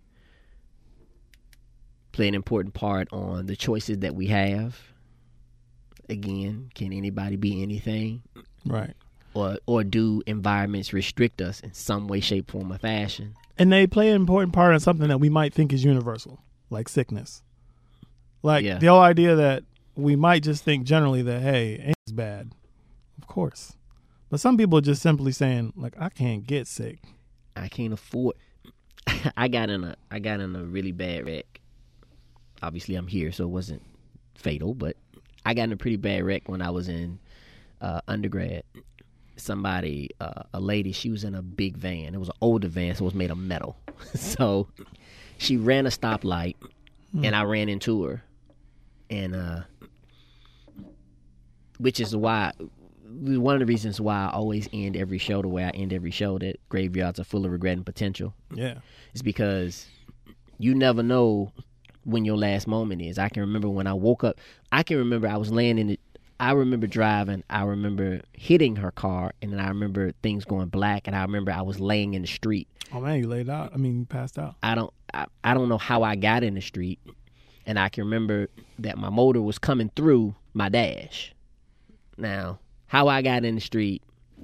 play an important part on the choices that we have. Again, can anybody be anything? Right. Or do environments restrict us in some way, shape, form, or fashion? And they play an important part in something that we might think is universal, like sickness. Like the whole idea that we might just think generally that, hey, AIDS bad. Of course. But some people are just simply saying, like, I can't get sick. I can't afford. I got in a really bad wreck. Obviously, I'm here, so it wasn't fatal, but I got in a pretty bad wreck when I was in undergrad. Somebody, a lady, she was in a big van. It was an older van, so it was made of metal. So she ran a stoplight, and I ran into her. And which is why, one of the reasons why I always end every show the way I end every show, that graveyards are full of regret and potential. Yeah. It's because you never know when your last moment is. I can remember when I woke up. I can remember I was laying in it. I remember driving. I remember hitting her car, and then I remember things going black, and I remember I was laying in the street. Oh man, you laid out. I mean, you passed out. I don't know how I got in the street, and I can remember that my motor was coming through my dash. Now, how I got in the street,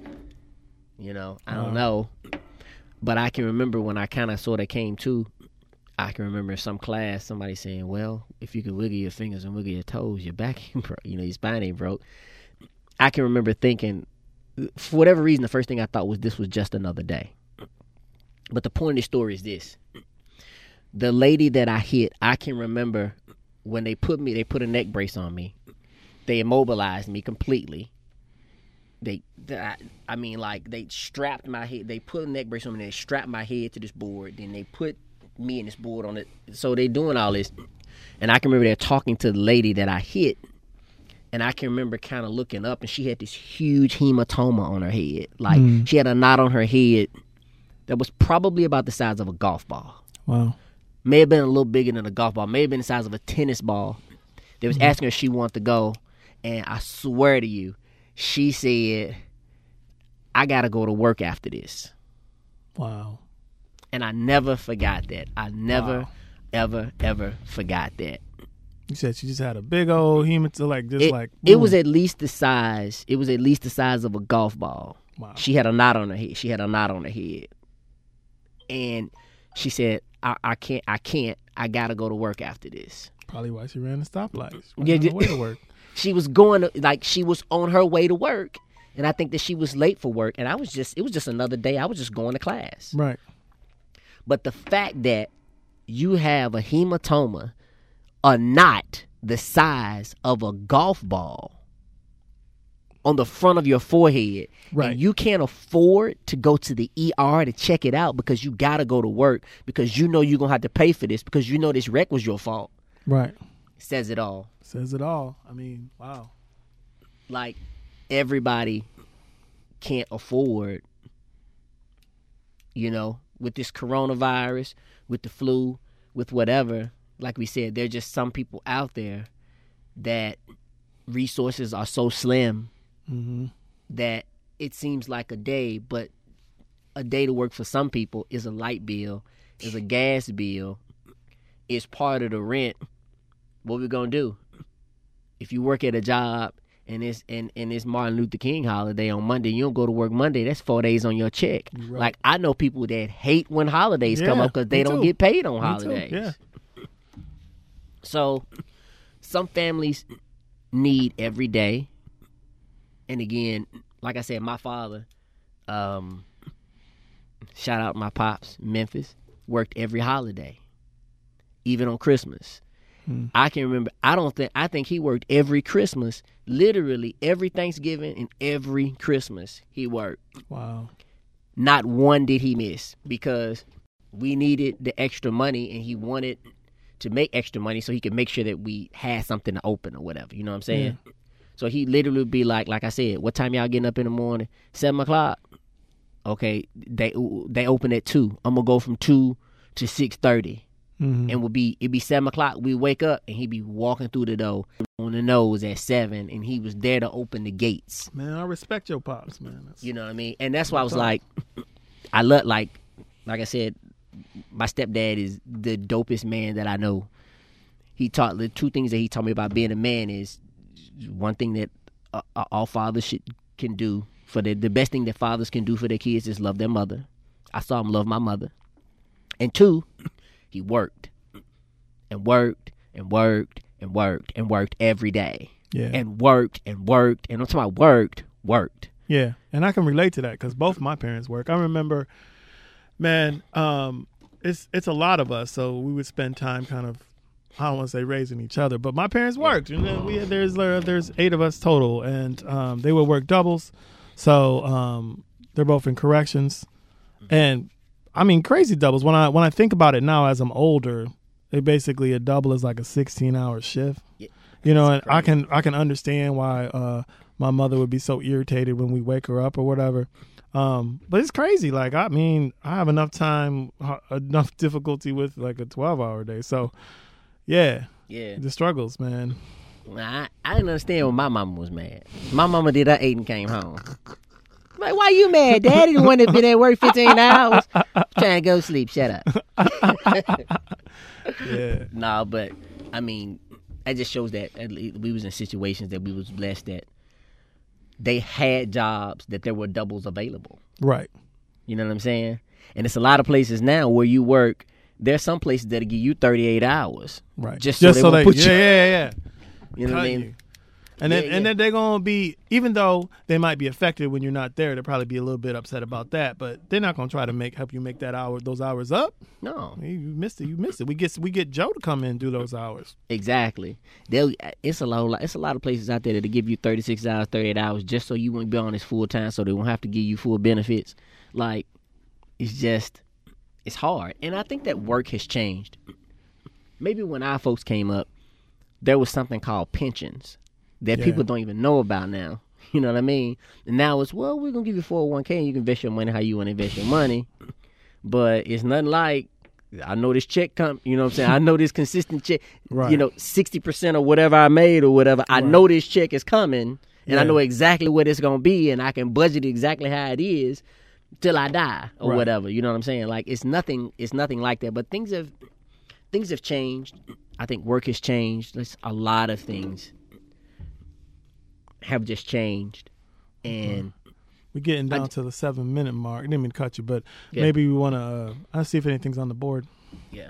I don't know, but I can remember when I kind of sort of came to. I can remember in some class somebody saying, well, if you can wiggle your fingers and wiggle your toes, your back ain't broke, your spine ain't broke. I can remember thinking, for whatever reason, the first thing I thought was this was just another day. But the point of the story is this. The lady that I hit, I can remember when they put a neck brace on me. They immobilized me completely. They strapped my head. They put a neck brace on me and they strapped my head to this board. Then they put me and this board on it. So they doing all this, and I can remember they're talking to the lady that I hit, and I can remember kind of looking up, and she had this huge hematoma on her head. Like she had a knot on her head that was probably about the size of a golf ball. Wow. May have been a little bigger than a golf ball. May have been the size of a tennis ball. They was asking her if she wanted to go, and I swear to you, she said, I gotta go to work after this. Wow. And I never forgot that. I never, ever forgot that. You said she just had a big old hematoma, It was at least the size. It was at least the size of a golf ball. Wow. She had a knot on her head. And she said, I can't. I gotta go to work after this. Probably why she ran the stoplight. Yeah, on her way to work. She was she was on her way to work, and I think that she was late for work. And it was just another day. I was just going to class. Right. But the fact that you have a hematoma, a knot the size of a golf ball on the front of your forehead, right, and you can't afford to go to the ER to check it out because you got to go to work because you know you're going to have to pay for this because you know this wreck was your fault. Right. Says it all. Says it all. I mean, wow. Like, everybody can't afford, with this coronavirus, with the flu, with whatever. Like we said, there are just some people out there that resources are so slim that it seems like a day, but a day to work for some people is a light bill, is a gas bill, is part of the rent. What we gonna do? If you work at a job and it's Martin Luther King holiday on Monday, you don't go to work Monday, that's 4 days on your check. Right. Like, I know people that hate when holidays come up because they don't get paid on holidays. Yeah. So some families need every day. And again, like I said, my father, shout out my pops, Memphis, worked every holiday, even on Christmas. I can remember, I think he worked every Christmas, literally every Thanksgiving and every Christmas he worked. Wow. not one did he miss, because we needed the extra money and he wanted to make extra money so he could make sure that we had something to open or whatever. You know what I'm saying? Yeah. So he literally would be like I said, what time y'all getting up in the morning? 7 o'clock. Okay, they open at 2. I'm gonna go from 2 to 6:30, and it'd be 7 o'clock. We wake up and he'd be walking through the door on the nose at 7, and he was there to open the gates. Man, I respect your pops, man. You know what I mean? And that's why I was like, I love, like I said, my stepdad is the dopest man that I know. He taught the 2 things that he taught me about being a man is, one thing that all fathers can do. For the best thing that fathers can do for their kids is love their mother. I saw him love my mother. And 2, he worked and worked and worked and worked and worked every day. Yeah. And worked and worked. And I'm talking about worked. Yeah. And I can relate to that because both my parents work. I remember, man, it's a lot of us. So we would spend time kind of, I don't want to say raising each other, but my parents worked. And then there's 8 of us total. And they would work doubles. So they're both in corrections, and I mean crazy doubles. When I think about it now, as I'm older, basically a double is like a 16-hour shift. Yeah, you know, and crazy. I can understand why my mother would be so irritated when we wake her up or whatever. But it's crazy. Like, I mean, I have enough time, enough difficulty with like a 12-hour day. So yeah, the struggles, man. I didn't understand when my mama was mad. My mama did her 8 and came home. I'm like, why you mad, Daddy? The one that been at work 15 hours. Trying to go sleep. Shut up. Yeah. No, but I mean, it just shows that we was in situations that we was blessed that they had jobs that there were doubles available. Right. You know what I'm saying? And it's a lot of places now where you work. There's some places that'll give you 38 hours. Right. Just so they won't put you. Yeah. You know what I mean? And then they're gonna be, even though they might be affected when you're not there, they'll probably be a little bit upset about that. But they're not gonna try to help you make those hours up. No, you missed it. We get Joe to come in and do those hours. Exactly. It's a lot of places out there that'll give you 36 hours, 38 hours, just so you won't be on this full time, so they won't have to give you full benefits. Like, it's hard, and I think that work has changed. Maybe when our folks came up, there was something called pensions that people don't even know about now. You know what I mean? And now it's, well, we're going to give you 401k and you can invest your money how you want to invest your money. But it's nothing like, I know this check you know what I'm saying? I know this consistent check, right. 60% of whatever I made or whatever. I know this check is coming and I know exactly what it's going to be and I can budget exactly how it is till I die or whatever. You know what I'm saying? Like, it's nothing like that. But things have changed. I think work has changed. There's a lot of things have just changed, and we're getting down to the 7-minute mark. I didn't mean to cut you, but maybe we want to. I'll see if anything's on the board. Yeah.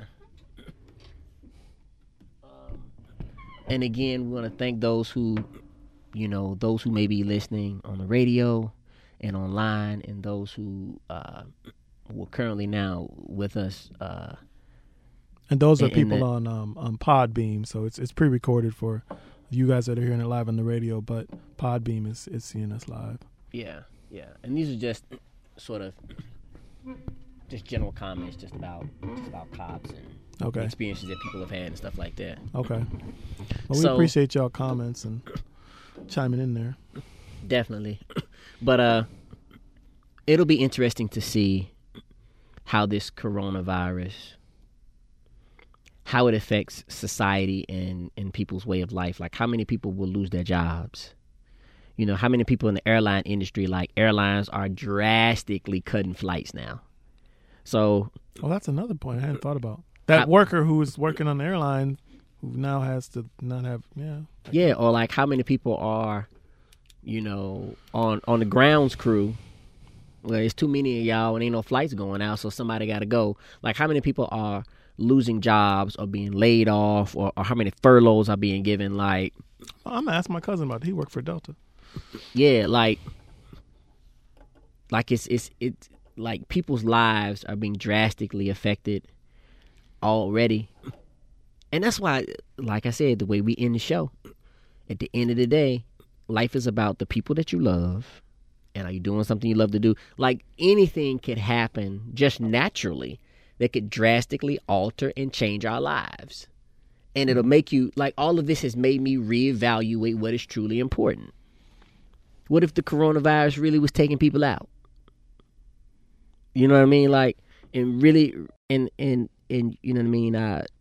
And again, we want to thank those who may be listening on the radio and online, and those who were currently now with us. And those are people on Podbeam, so it's pre-recorded for you guys that are hearing it live on the radio, but Podbeam is seeing us live. Yeah. And these are just sort of just general comments just about cops and the experiences that people have had and stuff like that. Okay. Well, we appreciate y'all comments and chiming in there. Definitely. But it'll be interesting to see how this coronavirus, how it affects society and people's way of life. Like, how many people will lose their jobs? How many people in the airline industry, like airlines are drastically cutting flights now. So, that's another point I hadn't thought about. That worker who is working on the airline who now has to not have, or like how many people are, on the grounds crew. Well, it's too many of y'all and ain't no flights going out, so somebody got to go. Like, how many people are losing jobs or being laid off, or how many furloughs are being given? Like, I'm gonna ask my cousin about it. He worked for Delta. Yeah, like it's like people's lives are being drastically affected already, and that's why, like I said, the way we end the show, at the end of the day, life is about the people that you love And are you doing something you love to do? Like, anything could happen just naturally that could drastically alter and change our lives. And it'll make you, like, all of this has made me reevaluate what is truly important. What if the coronavirus really was taking people out? You know what I mean? Like, and really, and you know what I mean?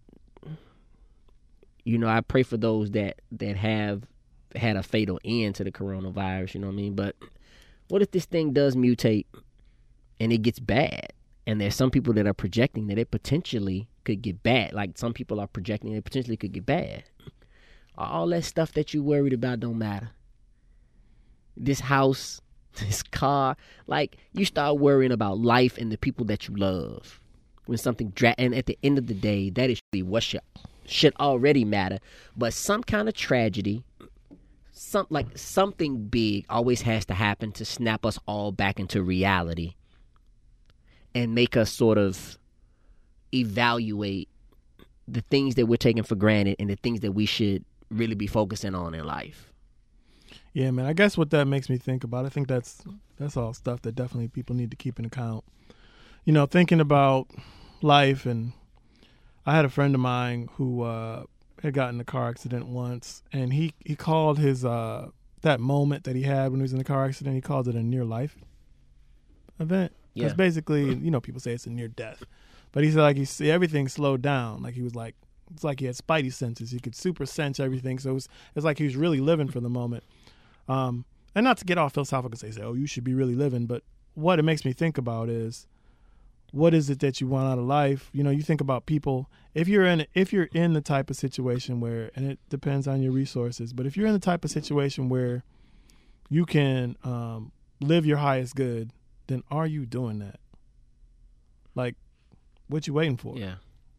I pray for those that have had a fatal end to the coronavirus, you know what I mean? But what if this thing does mutate and it gets bad? And there's some people that are projecting that it potentially could get bad. Like, some people are projecting it potentially could get bad. All that stuff that you worried about don't matter. This house, this car, like, you start worrying about life and the people that you love. When something and at the end of the day, that is really what should already matter. But some kind of tragedy, something big always has to happen to snap us all back into reality and make us sort of evaluate the things that we're taking for granted and the things that we should really be focusing on in life. Yeah, man, I guess what that makes me think about, I think that's all stuff that definitely people need to keep in account. You know, thinking about life, and I had a friend of mine who had gotten in a car accident once, and he called his that moment that he had when he was in the car accident, he called it a near-life event. Because basically, you know, people say it's a near death. But he said, like, everything slowed down. Like, he was like, it's like he had spidey senses. He could super sense everything. So it's like he was really living for the moment. And not to get all philosophical and say, oh, you should be really living. But what it makes me think about is, what is it that you want out of life? You know, you think about people. If you're in the type of situation where, and it depends on your resources, but if you're in the type of situation where you can live your highest good, then are you doing that? Like, what you waiting for? Yeah.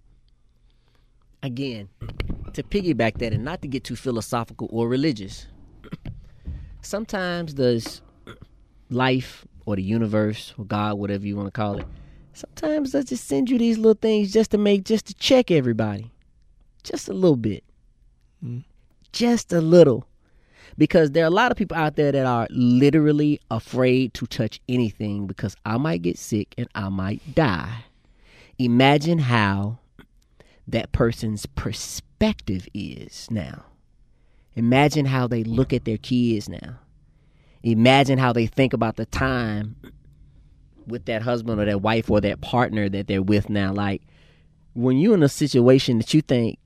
Again, to piggyback that and not to get too philosophical or religious, sometimes does life or the universe or God, whatever you want to call it, sometimes does just send you these little things just to check everybody. Just a little bit. Just a little. Because there are a lot of people out there that are literally afraid to touch anything because I might get sick and I might die. Imagine how that person's perspective is now. Imagine how they look at their kids now. Imagine how they think about the time with that husband or that wife or that partner that they're with now. Like, when you're in a situation that you think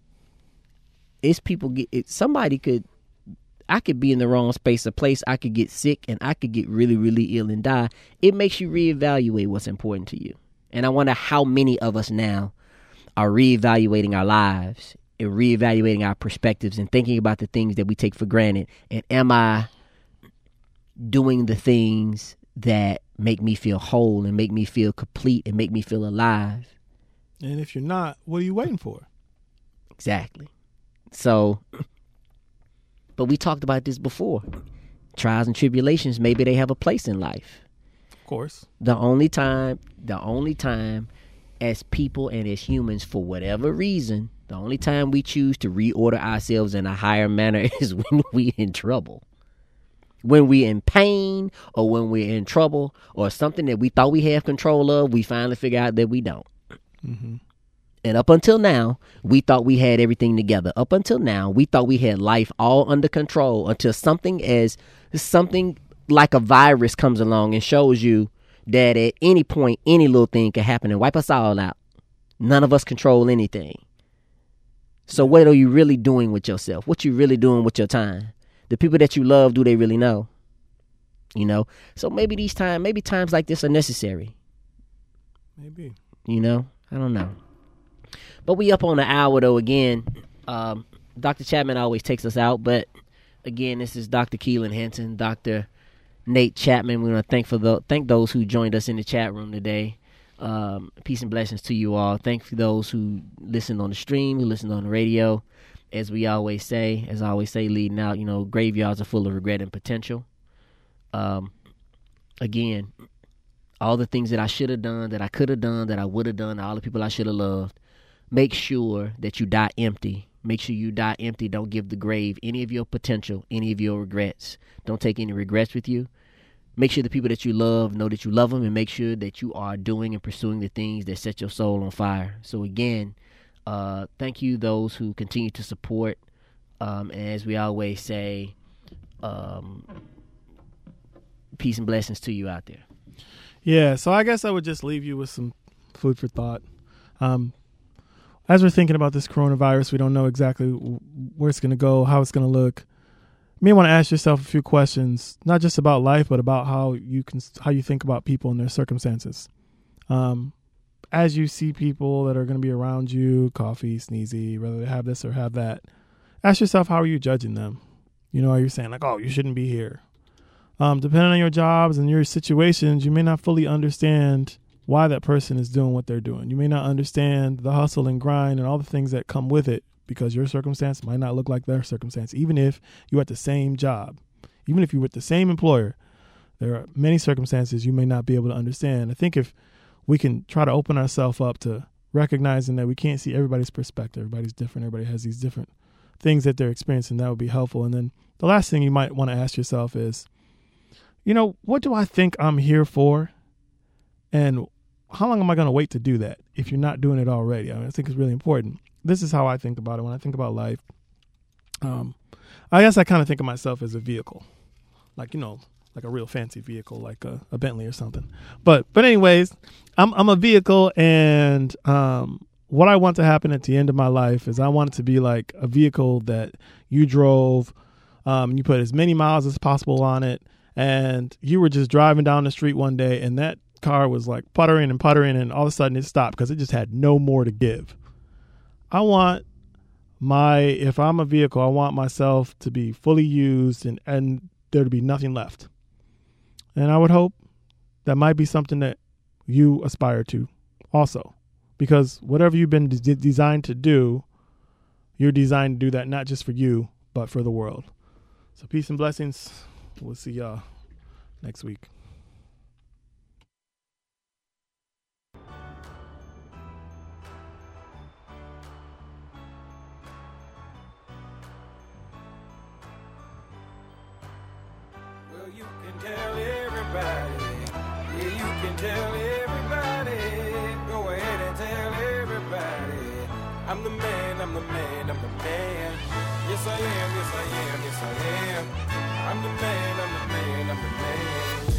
I could be in the wrong space or place. I could get sick and I could get really, really ill and die. It makes you reevaluate what's important to you. And I wonder how many of us now are reevaluating our lives and reevaluating our perspectives and thinking about the things that we take for granted. And am I doing the things that make me feel whole and make me feel complete and make me feel alive? And if you're not, what are you waiting for? Exactly. So... But we talked about this before. Trials and tribulations, maybe they have a place in life. Of course. The only time as people and as humans, for whatever reason, the only time we choose to reorder ourselves in a higher manner is when we're in trouble. When we're in pain or when we're in trouble or something that we thought we have control of, we finally figure out that we don't. Mm-hmm. And up until now, we thought we had everything together. Up until now, we thought we had life all under control until something like a virus comes along and shows you that at any point, any little thing can happen and wipe us all out. None of us control anything. So what are you really doing with yourself? What you really doing with your time? The people that you love, do they really know? You know? So maybe times like this are necessary. Maybe. You know? I don't know. But we up on the hour, though, again. Dr. Chapman always takes us out. But, again, this is Dr. Keelan Henson, Dr. Nate Chapman. We want to thank those who joined us in the chat room today. Peace and blessings to you all. Thank you those who listened on the stream, who listened on the radio. As I always say, leading out, graveyards are full of regret and potential. Again, all the things that I should have done, that I could have done, that I would have done, all the people I should have loved. Make sure that you die empty. Make sure you die empty. Don't give the grave any of your potential, any of your regrets. Don't take any regrets with you. make sure the people that you love know that you love them, and make sure that you are doing and pursuing the things that set your soul on fire. So again, thank you those who continue to support. As we always say, peace and blessings to you out there. Yeah, so I guess I would just leave you with some food for thought. As we're thinking about this coronavirus, we don't know exactly where it's going to go, how it's going to look. You may want to ask yourself a few questions, not just about life, but about how you think about people and their circumstances. As you see people that are going to be around you, coughy, sneezy, whether they have this or have that, ask yourself, how are you judging them? Are you saying like, oh, you shouldn't be here? Depending on your jobs and your situations, you may not fully understand why that person is doing what they're doing. You may not understand the hustle and grind and all the things that come with it, because your circumstance might not look like their circumstance. Even if you're at the same job, even if you're with the same employer, there are many circumstances you may not be able to understand. I think if we can try to open ourselves up to recognizing that we can't see everybody's perspective, everybody's different, everybody has these different things that they're experiencing, that would be helpful. And then the last thing you might want to ask yourself is, what do I think I'm here for? And how long am I going to wait to do that if you're not doing it already? I think it's really important. This is how I think about it when I think about life. I guess I kind of think of myself as a vehicle, like a real fancy vehicle, like a Bentley or something. But anyways, I'm a vehicle, and what I want to happen at the end of my life is I want it to be like a vehicle that you drove, you put as many miles as possible on it, and you were just driving down the street one day, and that car was like puttering, and all of a sudden it stopped because it just had no more to give. If I'm a vehicle, I want myself to be fully used and there to be nothing left. And I would hope that might be something that you aspire to also, because whatever you've been designed to do, you're designed to do that not just for you, but for the world. So peace and blessings. We'll see y'all next week. You can tell everybody. Yeah, you can tell everybody. Go ahead and tell everybody. I'm the man, I'm the man, I'm the man. Yes, I am, yes, I am, yes, I am. I'm the man, I'm the man, I'm the man.